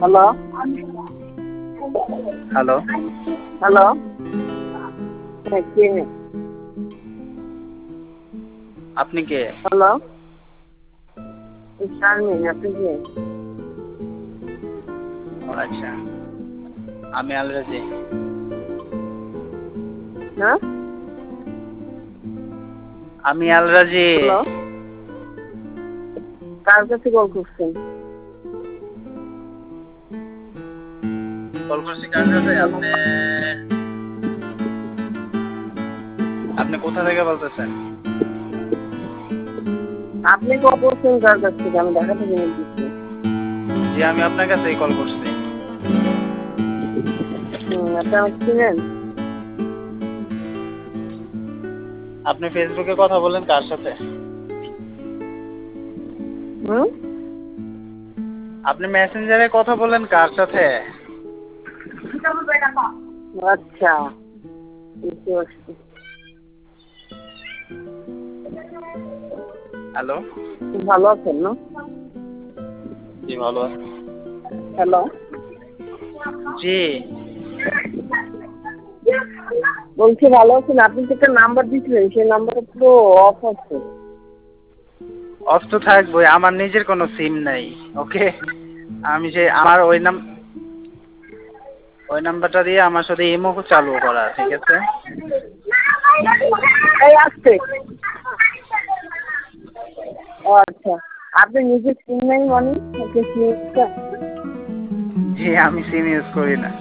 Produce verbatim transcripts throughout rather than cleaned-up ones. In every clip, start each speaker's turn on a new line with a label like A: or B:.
A: Hello
B: hello
A: hello হ্যাঁ কে
B: আপনি কে?
A: Hello Sharmin আপনি কে?
B: ও আচ্ছা, আমি আলরাজি।
A: হ্যাঁ
B: আমি আলরাজি।
A: হ্যালো কার কাছে কল করছেন?
B: কল করছি কার কাছে? আপনি আপনি কোথা থেকে বলতেছেন?
A: আপনি কল করছেন কার কাছ থেকে? আমি ঢাকা থেকে বলতেছি।
B: জি, আমি আপনার কাছেই কল করছি।
A: হুম আপনি আমাকে চিনেন?
B: আপনি ফেসবুকে কথা বলেন কার সাথে?
A: হুম
B: আপনি মেসেঞ্জারে কথা বলেন কার সাথে?
A: আচ্ছা বুঝতে পারছি।
B: হ্যালো।
A: খুব ভালো আছেন না?
B: জি, ভালো আছি।
A: হ্যালো
B: জি।
A: বলছি ভালো আছেন? আপনি তো একটা নাম্বার দিয়েছিলেন, সেই নাম্বারটা তো অফ আছে।
B: অফ তো থাকবোই, আমার নিজের কোনো সিম নাই। ওকে, আমি যে আমার ওই নাম ওই নাম্বারটা দিয়ে আমার সাথে ইমো চালু করা, ঠিক আছে?
A: এই আসছে। ও আচ্ছা, আপনি নিজে সিম নাই মানে আপনি সিমটা?
B: জি, আমি সিম ইউজ করি না।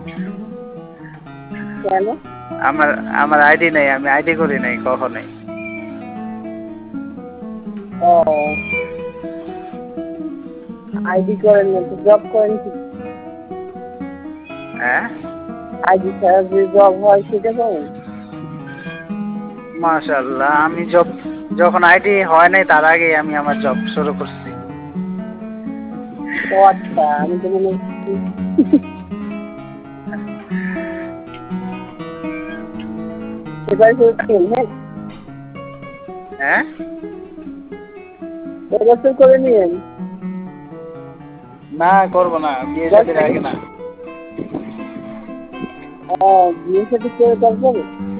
A: কেন?
B: আমার আমার আইডি নাই, আমি আইডি করি নাই কখনোই।
A: ও আইডি করেন না তো জব করেন কি?
B: হ্যাঁ,
A: আইডি ছাড়া যে জব হয় সেটা করেন?
B: মাশাআল্লাহ, আমি জব যখন আইডি হয় নাই তার আগে আমি আমার জব শুরু করছি।
A: ও আচ্ছা, আমি তো মনে করছি এবার করছেন। হ্যাঁ
B: হ্যাঁ,
A: এবার তো করে নিয়েন।
B: না করবো না, বিয়ে শাদীর আগে না।
A: ও বিয়ে সাথে করে তারপরে